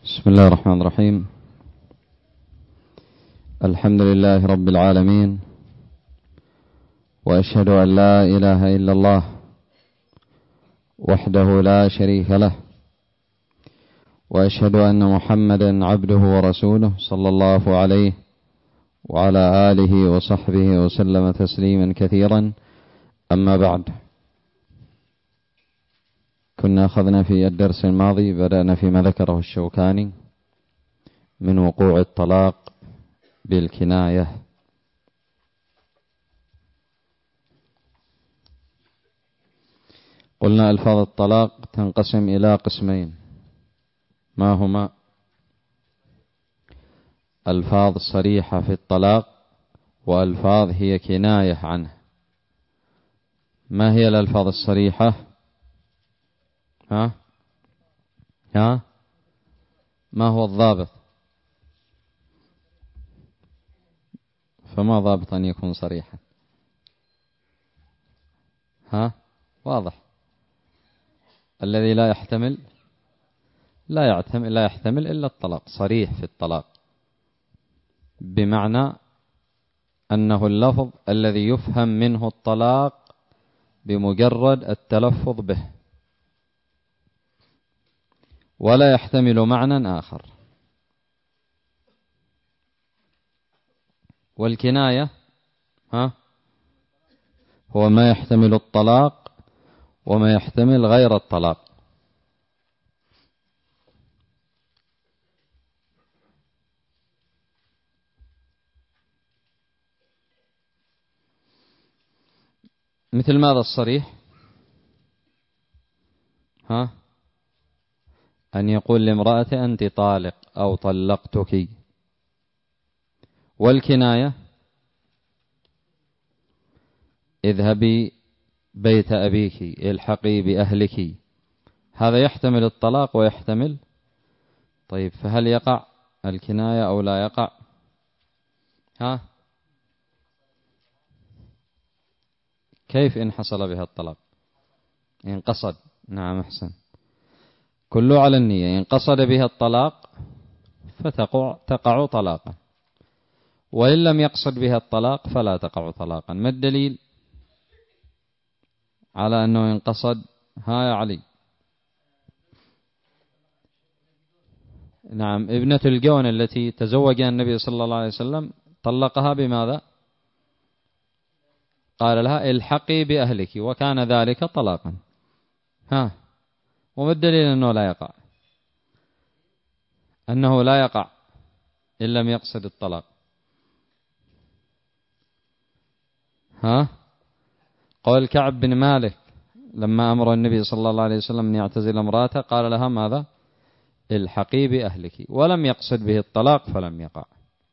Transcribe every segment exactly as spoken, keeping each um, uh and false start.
بسم الله الرحمن الرحيم. الحمد لله رب العالمين، وأشهد أن لا إله إلا الله وحده لا شريك له، وأشهد أن محمدا عبده ورسوله صلى الله عليه وعلى آله وصحبه وسلم تسليما كثيرا. أما بعد، كنا أخذنا في الدرس الماضي، بدأنا فيما ذكره الشوكاني من وقوع الطلاق بالكناية. قلنا ألفاظ الطلاق تنقسم إلى قسمين، ما هما؟ ألفاظ صريحة في الطلاق وألفاظ هي كناية عنه. ما هي الألفاظ الصريحة؟ ها؟ ها؟ ما هو الضابط؟ فما ضابط أن يكون صريحا؟ ها؟ واضح. الذي لا يحتمل لا يحتمل لا يحتمل إلا الطلاق، صريح في الطلاق، بمعنى أنه اللفظ الذي يفهم منه الطلاق بمجرد التلفظ به، ولا يحتمل معنى آخر. والكناية ها هو ما يحتمل الطلاق وما يحتمل غير الطلاق. مثل ماذا الصريح؟ ها أن يقول لامرأة أنت طالق أو طلقتك. والكناية اذهبي بيت أبيك، الحقي بأهلك. هذا يحتمل الطلاق ويحتمل. طيب، فهل يقع الكناية أو لا يقع؟ ها كيف إن حصل بها الطلاق؟ إن قصد. نعم، أحسن. كله على النية. إن قصد بها الطلاق فتقع تقع طلاقا، وإن لم يقصد بها الطلاق فلا تقع طلاقا. ما الدليل على أنه إن قصد؟ ها يا علي. نعم، ابنة الجون التي تزوجها النبي صلى الله عليه وسلم طلقها بماذا؟ قال لها الحقي بأهلك، وكان ذلك طلاقا. ها وما الدليل أنه لا يقع؟ أنه لا يقع إن لم يقصد الطلاق. ها قول كعب بن مالك لما أمر النبي صلى الله عليه وسلم أن يعتزل امرأته قال لها ماذا؟ الحقي بأهلك، ولم يقصد به الطلاق فلم يقع.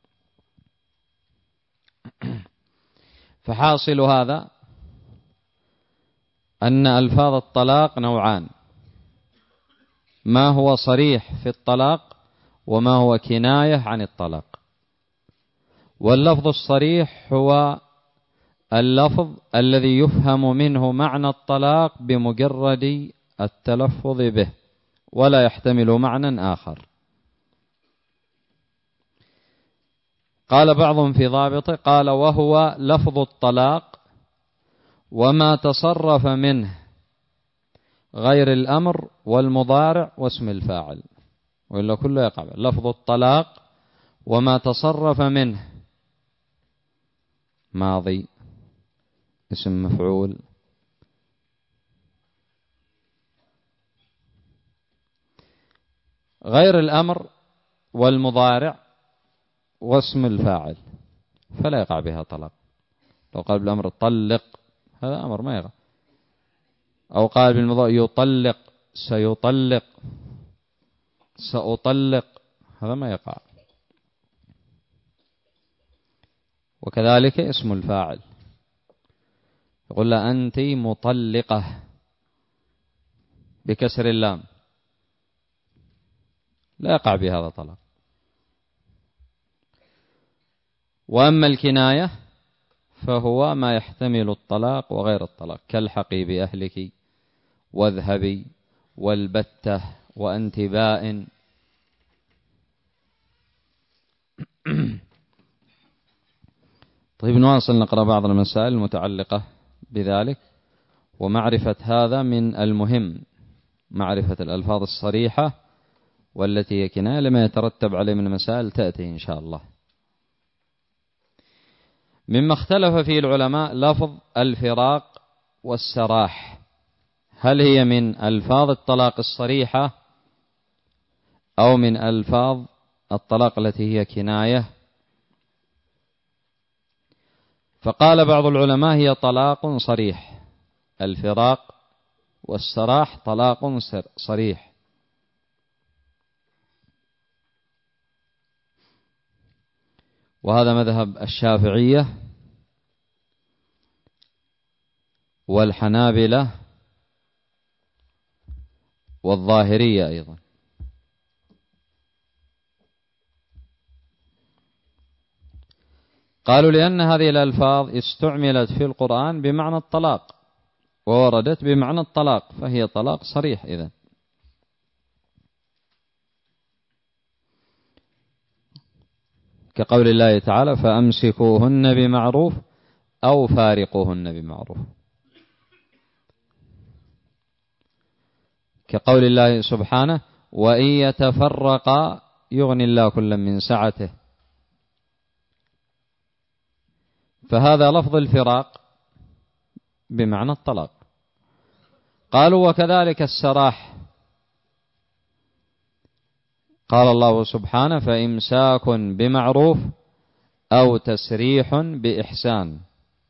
فحاصل هذا أن ألفاظ الطلاق نوعان، ما هو صريح في الطلاق وما هو كناية عن الطلاق. واللفظ الصريح هو اللفظ الذي يفهم منه معنى الطلاق بمجرد التلفظ به، ولا يحتمل معنى آخر. قال بعضهم في ضابطه، قال وهو لفظ الطلاق وما تصرف منه غير الأمر والمضارع واسم الفاعل، وإلا كله يقع. لفظ الطلاق وما تصرف منه ماضي، اسم مفعول، غير الأمر والمضارع واسم الفاعل، فلا يقع بها طلاق. لو قال بالأمر طلق، هذا أمر ما يقع. أو قال بالمضارع يطلق، سيطلق، سأطلق، هذا ما يقع. وكذلك اسم الفاعل، يقول لا أنت مطلقة بكسر اللام، لا يقع بهذا طلاق. وأما الكناية فهو ما يحتمل الطلاق وغير الطلاق، كالحقي بأهلك، واذهبي، والبتة، وأنت بائن، طيب نواصل نقرأ بعض المسائل المتعلقة بذلك. ومعرفة هذا من المهم، معرفة الألفاظ الصريحة والتي هي كناية لما يترتب عليه من مسائل تأتي إن شاء الله. مما اختلف فيه العلماء لفظ الفراق والسراح، هل هي من ألفاظ الطلاق الصريحة أو من ألفاظ الطلاق التي هي كناية؟ فقال بعض العلماء هي طلاق صريح، الفراق والسراح طلاق صريح. وهذا مذهب الشافعية والحنابلة والظاهرية أيضا. قالوا لأن هذه الألفاظ استعملت في القرآن بمعنى الطلاق ووردت بمعنى الطلاق، فهي طلاق صريح إذن. كقول الله تعالى فأمسكوهن بمعروف أو فارقوهن بمعروف، كقول الله سبحانه وإن يتفرقا يغني الله كلا من سعته، فهذا لفظ الفراق بمعنى الطلاق. قالوا وكذلك السراح، قال الله سبحانه فإمساك بمعروف أو تسريح بإحسان.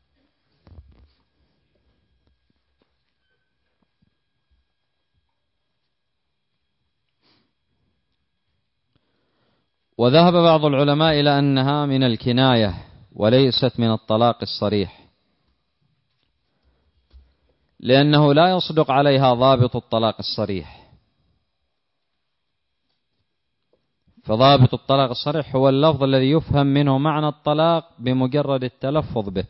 وذهب بعض العلماء إلى أنها من الكناية وليست من الطلاق الصريح، لأنه لا يصدق عليها ضابط الطلاق الصريح. فضابط الطلاق الصريح هو اللفظ الذي يفهم منه معنى الطلاق بمجرد التلفظ به.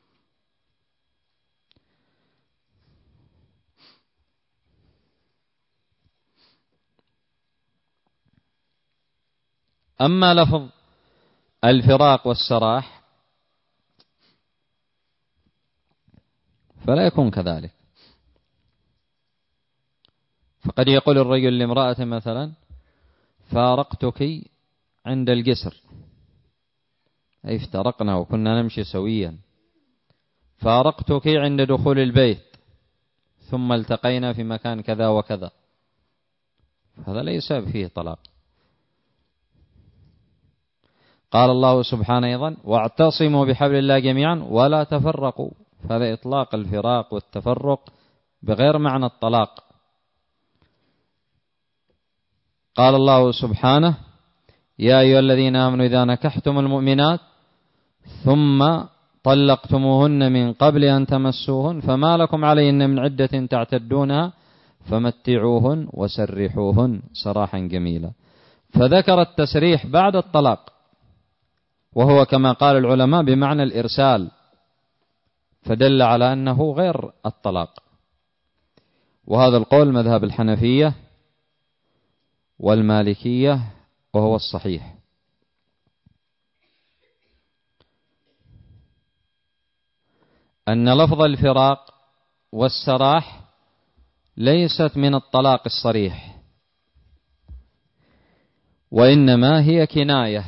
أما لفظ الفراق والسراح فلا يكون كذلك. فقد يقول الرجل لامرأة مثلا فارقتك عند الجسر، أي افترقنا وكنا نمشي سويا، فارقتك عند دخول البيت ثم التقينا في مكان كذا وكذا، هذا ليس فيه طلاق. قال الله سبحانه أيضا واعتصموا بحبل الله جميعا ولا تفرقوا، فهذا إطلاق الفراق والتفرق بغير معنى الطلاق. قال الله سبحانه يا أيها الذين آمنوا إذا نكحتم المؤمنات ثم طلقتموهن من قبل أن تمسوهن فما لكم عليهن من عدة تعتدونها فمتعوهن وسرحوهن سراحا جميلا. فذكر التسريح بعد الطلاق، وهو كما قال العلماء بمعنى الإرسال، فدل على أنه غير الطلاق. وهذا القول مذهب الحنفية والمالكية وهو الصحيح. أن لفظ الفراق والسراح ليست من الطلاق الصريح، وإنما هي كناية،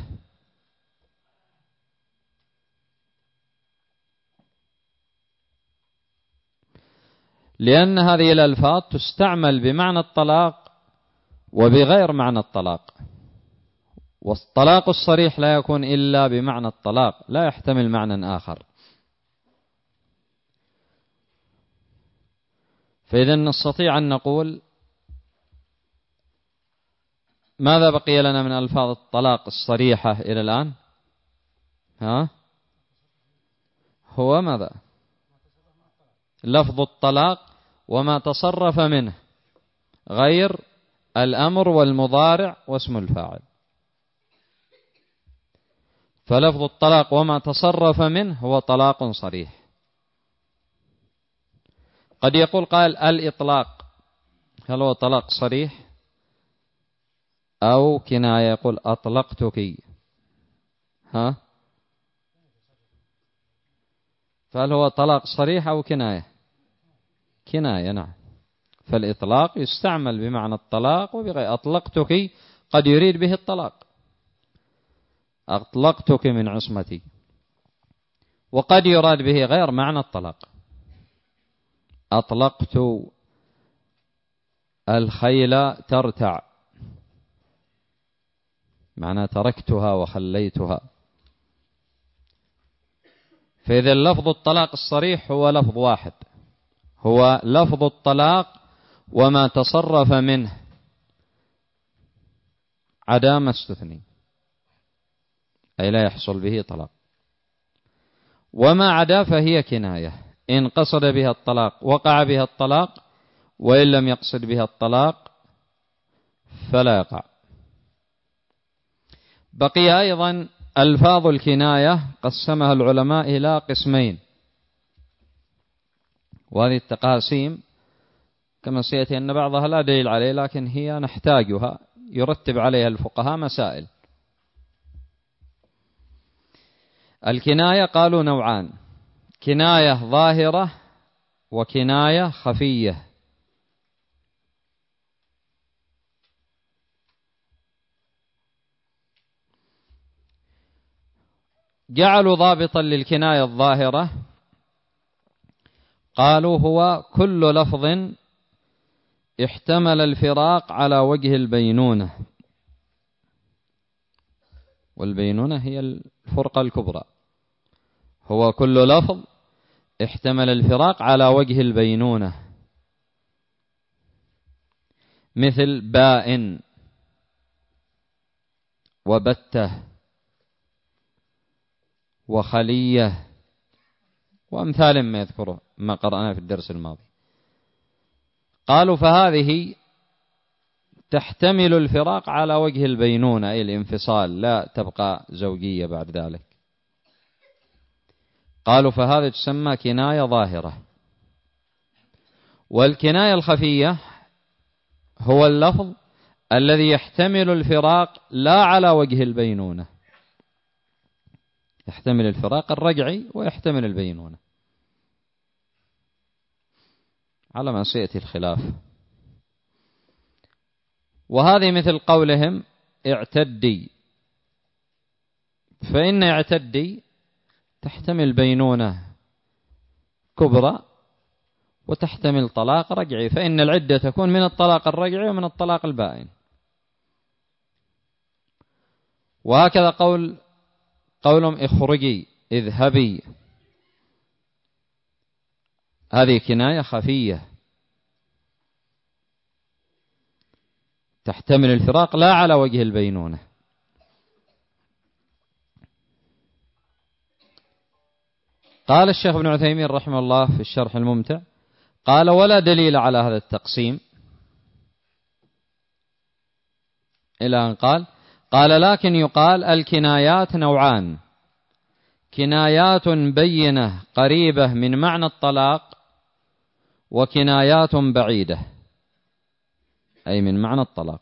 لأن هذه الألفاظ تستعمل بمعنى الطلاق وبغير معنى الطلاق، والطلاق الصريح لا يكون إلا بمعنى الطلاق، لا يحتمل معنى آخر. فإذا نستطيع أن نقول ماذا بقي لنا من ألفاظ الطلاق الصريحة إلى الآن؟ ها؟ هو ماذا؟ لفظ الطلاق وما تصرف منه غير الأمر والمضارع واسم الفاعل. فلفظ الطلاق وما تصرف منه هو طلاق صريح. قد يقول قائل الإطلاق هل هو طلاق صريح أو كناية؟ يقول أطلقتك، ها؟ فهل هو طلاق صريح أو كناية؟ كناية، نعم. فالإطلاق يستعمل بمعنى الطلاق وبغير. أطلقتك قد يريد به الطلاق، أطلقتك من عصمتي، وقد يراد به غير معنى الطلاق. أطلقت الخيل ترتع، معنى تركتها وخليتها. فإذا لفظ الطلاق الصريح هو لفظ واحد، هو لفظ الطلاق وما تصرف منه عدا ما استثني، أي لا يحصل به طلاق. وما عدا فهي كناية، إن قصد بها الطلاق وقع بها الطلاق، وإن لم يقصد بها الطلاق فلا يقع. بقي أيضا ألفاظ الكناية قسمها العلماء إلى قسمين، وهذه التقاسيم كما سيأتي أن بعضها لا دليل عليه، لكن هي نحتاجها، يرتب عليها الفقهاء مسائل. الكناية قالوا نوعان: كناية ظاهرة وكناية خفية. جعلوا ضابطا للكناية الظاهرة، قالوا هو كل لفظ احتمل الفراق على وجه البينونة، والبينونة هي الفرقة الكبرى. هو كل لفظ احتمل الفراق على وجه البينونة، مثل بائن وبتة وخلية وأمثال ما يذكره ما قرأنا في الدرس الماضي. قالوا فهذه تحتمل الفراق على وجه البينونة، أي الانفصال، لا تبقى زوجية بعد ذلك. قالوا فهذا تسمى كناية ظاهرة. والكناية الخفية هو اللفظ الذي يحتمل الفراق لا على وجه البينونة، يحتمل الفراق الرجعي ويحتمل البينونة، على ما سيأتي الخلاف. وهذه مثل قولهم اعتدي، فإن اعتدي تحتمل بينونة كبرى وتحتمل طلاق رجعي، فإن العدة تكون من الطلاق الرجعي ومن الطلاق البائن. وهكذا قول قولهم اخرجي، اذهبي، هذه كناية خفية تحتمل الفراق لا على وجه البينونة. قال الشيخ ابن عثيمين رحمه الله في الشرح الممتع، قال ولا دليل على هذا التقسيم، إلى أن قال قال لكن يقال الكنايات نوعان: كنايات بينة قريبة من معنى الطلاق، وكنايات بعيدة أي من معنى الطلاق.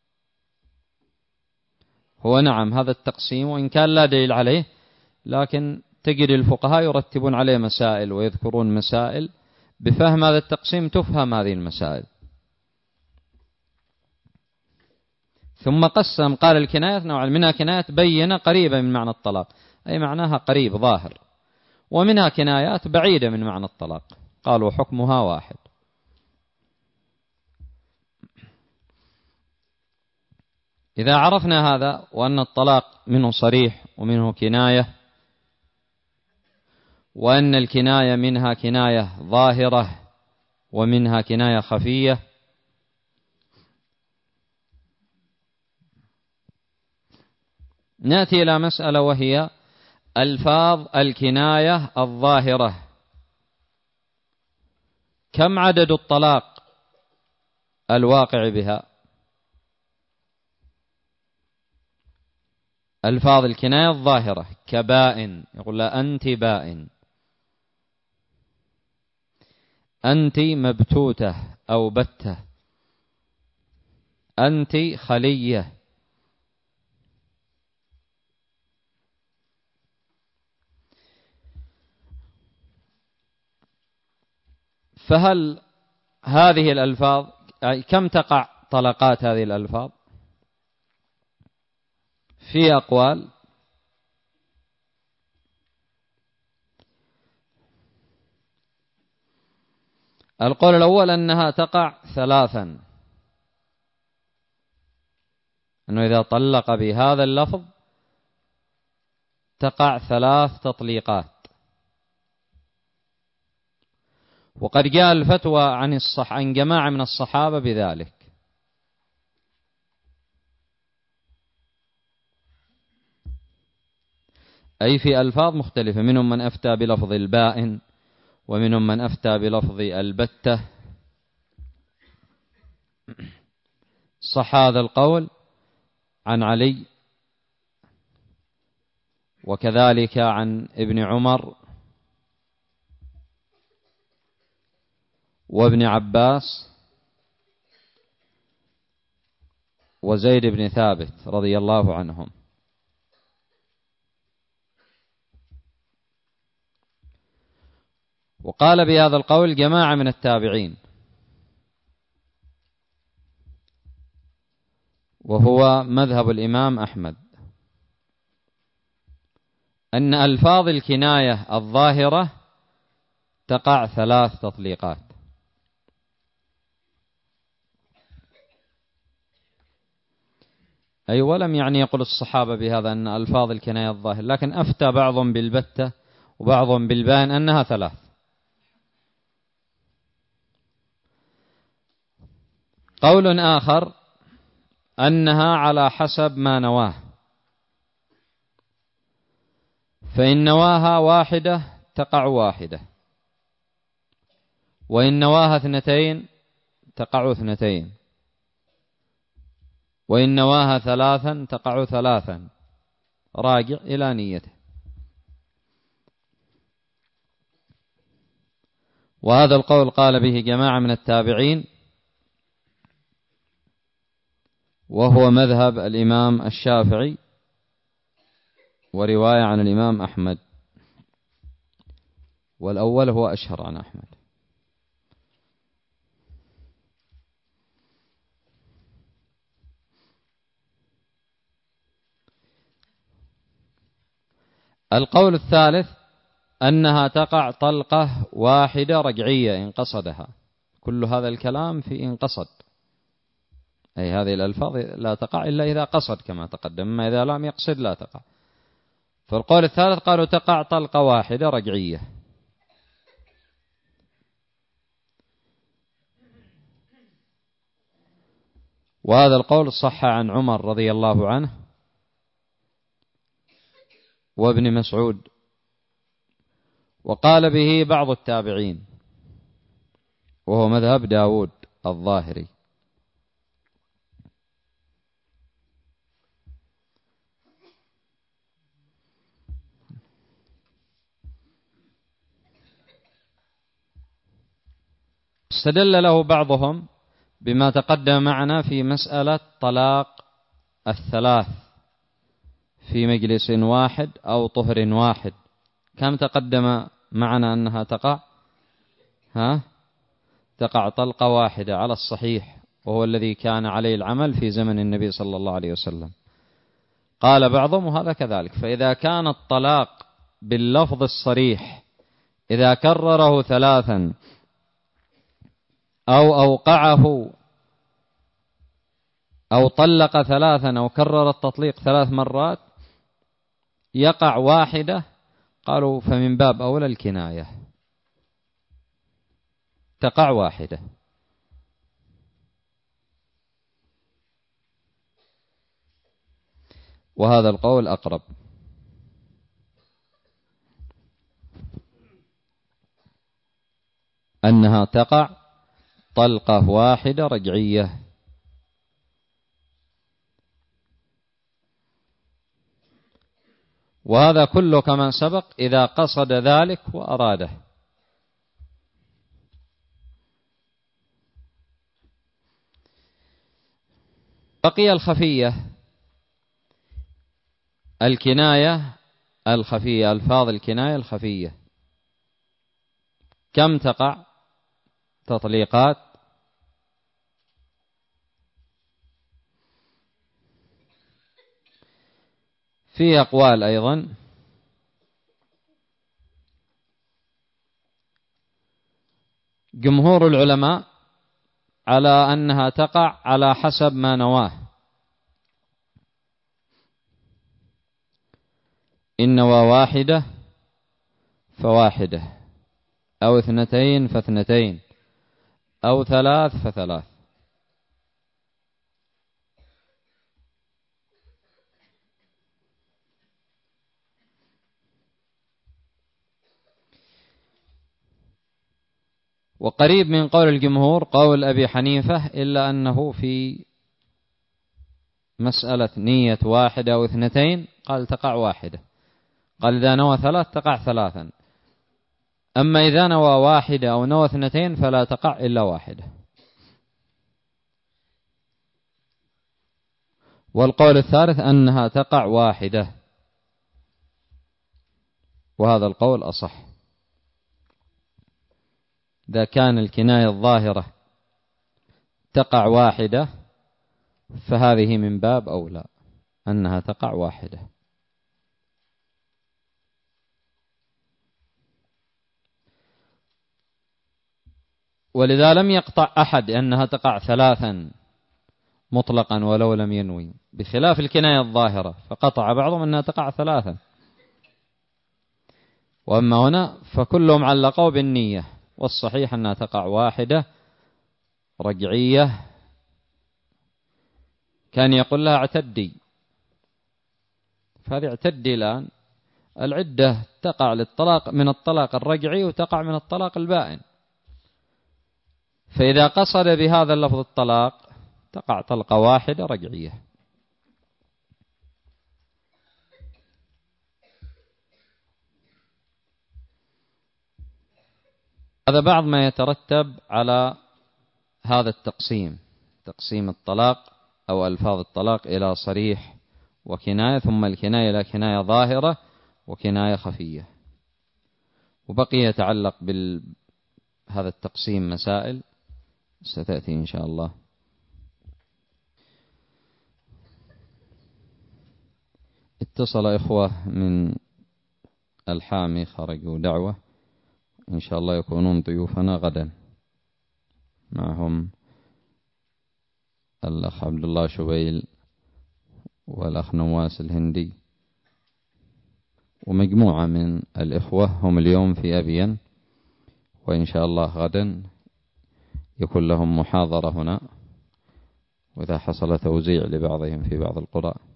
هو نعم هذا التقسيم وإن كان لا دليل عليه، لكن تجد الفقهاء يرتبون عليه مسائل ويذكرون مسائل، بفهم هذا التقسيم تفهم هذه المسائل. ثم قسم قال الكنايات نوعان: منها كنايات بينة قريبة من معنى الطلاق، أي معناها قريب ظاهر، ومنها كنايات بعيدة من معنى الطلاق، قالوا حكمها واحد. إذا عرفنا هذا وأن الطلاق منه صريح ومنه كناية، وأن الكناية منها كناية ظاهرة ومنها كناية خفية، نأتي إلى مسألة وهي ألفاظ الكناية الظاهرة. كم عدد الطلاق الواقع بها؟ ألفاظ الكناية الظاهرة كبائن، يقول لا أنت بائن، أنت مبتوتة أو بتة، أنت خلية، فهل هذه الألفاظ كم تقع طلقات هذه الألفاظ؟ في أقوال. القول الأول أنها تقع ثلاثا، أنه إذا طلق بهذا اللفظ تقع ثلاث تطليقات. وقد جاء الفتوى عن الصح عن جماعة من الصحابة بذلك. أي في ألفاظ مختلفة، منهم من أفتى بلفظ البائن، ومنهم من أفتى بلفظ البتة. صح هذا القول عن علي، وكذلك عن ابن عمر وابن عباس وزيد بن ثابت رضي الله عنهم. وقال بهذا القول جماعة من التابعين، وهو مذهب الإمام أحمد، أن ألفاظ الكناية الظاهرة تقع ثلاث تطليقات. أي ولم يعني يقول الصحابة بهذا أن ألفاظ الكناية الظاهرة، لكن أفتى بعضهم بالبتة وبعضهم بالبان أنها ثلاث. قول آخر أنها على حسب ما نواه، فإن نواها واحدة تقع واحدة، وإن نواها اثنتين تقع اثنتين، وإن نواها ثلاثا تقع ثلاثا، راجع إلى نيته. وهذا القول قال به جماعة من التابعين، وهو مذهب الإمام الشافعي ورواية عن الإمام أحمد، والأول هو أشهر عن أحمد. القول الثالث أنها تقع طلقة واحدة رجعية إن قصدها. كل هذا الكلام في إن قصد، أي هذه الألفاظ لا تقع إلا إذا قصد كما تقدم، ما إذا لم يقصد لا تقع. فالقول الثالث قالوا تقع طلقة واحدة رجعية. وهذا القول صح عن عمر رضي الله عنه وابن مسعود، وقال به بعض التابعين، وهو مذهب داود الظاهري. استدل له بعضهم بما تقدم معنا في مسألة طلاق الثلاث في مجلس واحد أو طهر واحد. كم تقدم معنا أنها تقع؟ ها؟ تقع طلقة واحدة على الصحيح، وهو الذي كان عليه العمل في زمن النبي صلى الله عليه وسلم. قال بعضهم وهذا كذلك، فإذا كان الطلاق باللفظ الصريح إذا كرره ثلاثا أو أوقعه أو طلق ثلاثا أو كرر التطليق ثلاث مرات يقع واحدة، قالوا فمن باب أولى الكناية تقع واحدة. وهذا القول أقرب. أنها تقع طلقة واحدة رجعية. وهذا كله كما سبق إذا قصد ذلك وأراده. بقي الخفية، الكناية الخفية، ألفاظ الكناية الخفية كم تقع؟ تطليقات. في أقوال أيضا جمهور العلماء على أنها تقع على حسب ما نواه، إن نوى واحدة فواحدة، أو اثنتين فاثنتين، أو ثلاث فثلاث. وقريب من قول الجمهور قول أبي حنيفة، إلا أنه في مسألة نية واحدة أو اثنتين قال تقع واحدة، قال إذا نوى ثلاث تقع ثلاثا، أما إذا نوى واحدة أو نوى اثنتين فلا تقع إلا واحدة. والقول الثالث أنها تقع واحدة، وهذا القول أصح. إذا كان الكناية الظاهرة تقع واحدة فهذه من باب أولى أنها تقع واحدة. ولذا لم يقطع أحد أنها تقع ثلاثا مطلقا ولو لم ينوي، بخلاف الكناية الظاهرة فقطع بعضهم أنها تقع ثلاثا. وأما هنا فكلهم علقوا بالنية، والصحيح أنها تقع واحدة رجعية. كان يقول لها اعتدي، فهذه اعتدي الآن. العدة تقع للطلاق من الطلاق الرجعي وتقع من الطلاق البائن، فإذا قصد بهذا اللفظ الطلاق تقع طلقة واحدة رجعية. هذا بعض ما يترتب على هذا التقسيم، تقسيم الطلاق أو ألفاظ الطلاق إلى صريح وكناية، ثم الكناية إلى كناية ظاهرة وكناية خفية. وبقي يتعلق بهذا التقسيم مسائل ستأتي إن شاء الله. اتصل إخوة من الحامي خرجوا دعوة، إن شاء الله يكونون ضيوفنا غدا، معهم الأخ عبد الله شبيل والأخ نواس الهندي ومجموعة من الإخوة هم اليوم في أبين، وإن شاء الله غدا يكون لهم محاضرة هنا، وإذا حصل توزيع لبعضهم في بعض القرى.